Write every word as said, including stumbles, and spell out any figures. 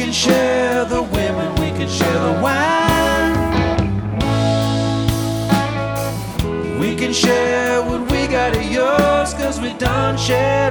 can share the women, we can share the wine. We can share what we got of yours, cause we done shared